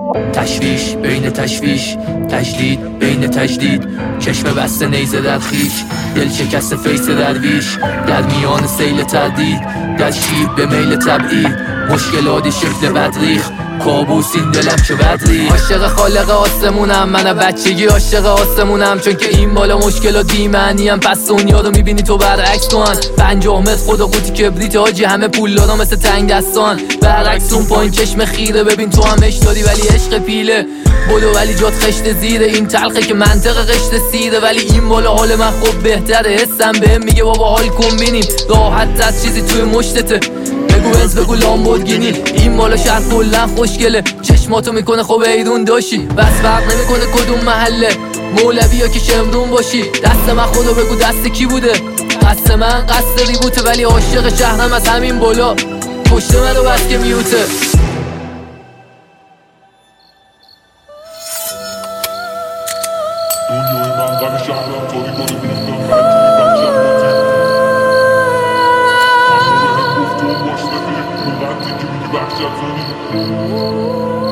تشویش بین تشویش، تجدید بین تجدید، چشم بسته نیزه در خیش، دل شکست فیس درویش، در میان سیل تردید، در شیب به میل طبعی، مشکلات شکل بدریخ، کابوس این دلم چه بدری. عاشق خالق آسمونم، من بچگی عاشق آسمونم، چون که این بالا مشکلات بی‌معنیم، پس دنیا رو میبینی تو برعکس کن. 50 متر خدا قوطی کبریت حاجی، همه پولدارا مثل تنگ دستان، برعکس اون پایین چشم خیره، ببین تو هم عشق داری ولی عشق پیله، بلو ولی جات خشت زیره، این تلخه که منطق قشت سیره، ولی این بالا حال من خوب بهتره، حسم بهم میگه بابا حال کن بینیم، راحت از چیزی توی مشتته، بگو بنز بگو لامبورگینی، این بالا شهر کلن خوشگله، چشماتو میکنه خوب ایرون داشی، بس فرق نمیکنه کدوم محله، مولوی یا که شمرون باشی، دست من خدا بگو دست کی بوده، قصد من قصد ریبوته، ولی عاشق شهرم از همین بالا، پشت من رو بس که میوته. دنیای من غم شهرم طوری کنه بیستم بچه‌ی بخشم بازی اما به هم گفت تو باش رفیق اون قدری که میگی وحشت زنی.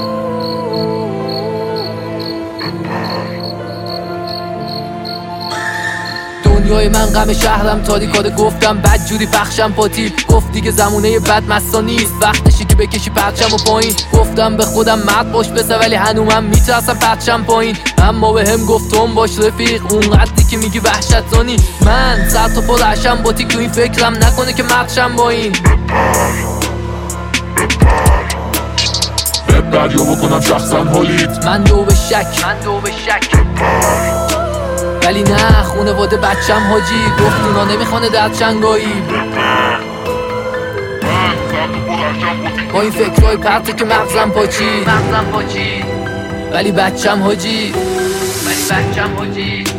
دنیای من غم شهرم تاریکاده، گفتم بد جوری بخشم پاتی، گفت دیگه زمونه بد مستا نیست، وقتشی که بکشی پرچم و پایین، گفتم به خودم مرد باش بسه، ولی هنوزم میترسم پرچم پایین، اما به هم گفت تو باش رفیق اون قدری که میگی وحشت زنی، من سر تا پا رشم باتی، تو این فکرم نکنه که مردشم با این، ببر یا بکنم شخصا حالیت، من دو به شک ولی نه خونواده بچم حاجی، گفت اونا نمیخوانه در چنگایی، با این فکرهای پرته که مغزم پاچید، ولی بچم حاجی